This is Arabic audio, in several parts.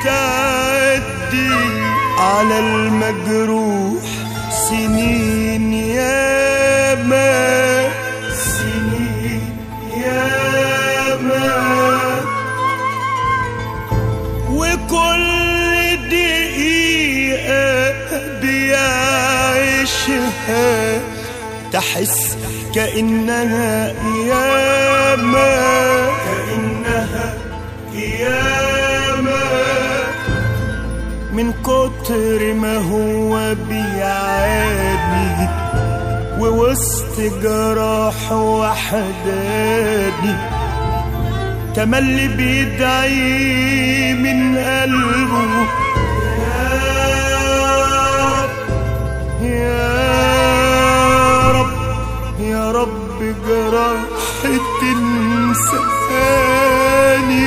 بتعدي على المجروح سنين ياما، سنين ياما، وكل دقيقة بيعيشها تحس كأنها قيامة، كأنها قيامة، من كتر ما هو بيعاني ووسط جراح وحداني. تملي بيدعي من قلبه يا رب يا رب جراح تنساني.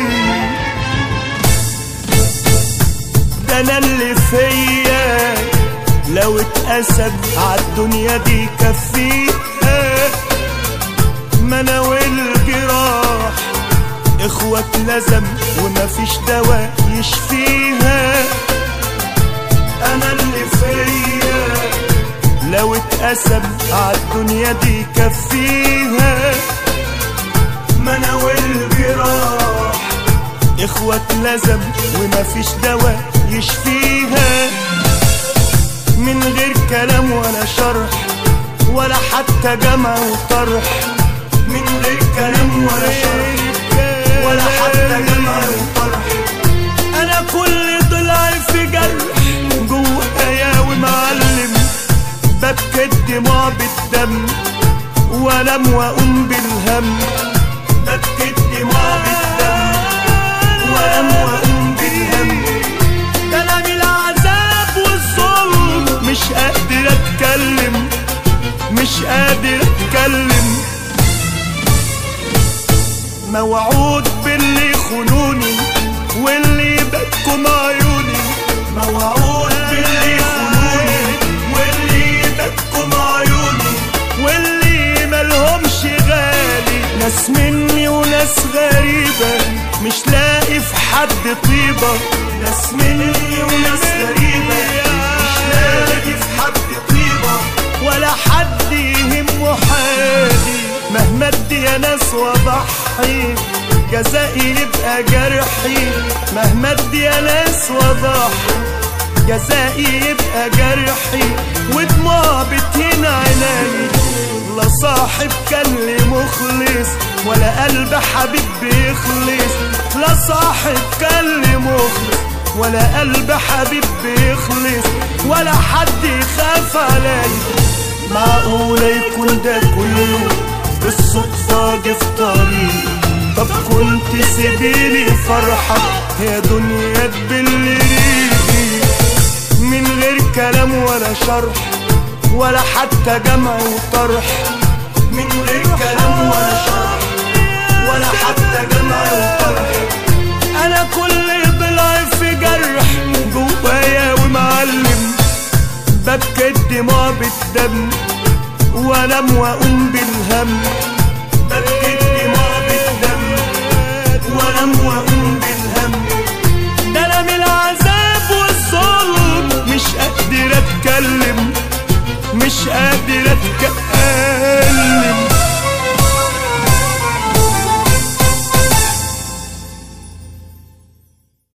ده انا اللي فيا لو اتقسم عالدنيا دي كفيها، ما انا والجراح اخوات لازم ومفيش دواء يشفيها. انا اللي فيا لو اتقسم عالدنيا دي كفيها، ما انا والجراح اخوات لازم ومفيش دواء يشفيها. من غير كلام ولا شرح ولا حتى جمع وطرح، من غير كلام ولا شرح ولا حتى جمع وطرح. انا كل ضلع في جرح جوايا ومعلم، ببكي الدموع بالدم وانام واقوم بالهم، ببكي الدموع بالدم وانام واقوم بالهم. كلام العذاب والظلم مش قادر اتكلم، مش قادر اتكلم. موعود باللي خونوني واللي بكم عيوني، موعود باللي خونوني واللي بكم عيوني، واللي ملهمش غالي، ناس مني وناس غريبة، مش لاقي في حد طيبة. ناس مني وناس غريبة، مش لاقي في حد طيبة، ولا حد يهمه حالي. مهما ادي يا ناس واضحي جزائي يبقى جرحي، مهما ادي يا ناس واضحي جزائي يبقى جرحي. ودموع بتهين عيني، لا صاحب كان لي مخلص ولا قلب حبيب بيخلص، لا صاحب كان لي مخلص ولا قلب حبيب بيخلص، ولا حد يخاف علي. معقولة يكون ده كله بالصدفة جه في طريقي؟ طب كنت سيبيلي فرحة يا دنيا تبل ريقي. من غير كلام ولا شرح ولا حتى جمع وطرح، من غير كلام ولا شرح ولا حتى جمع وطرح. انا كل ضلع في جرح جوايا ومعلم، ببكي الدموع بالدم وانام واقوم بالهم، ببكي الدموع بالدم وانام واقوم بالهم.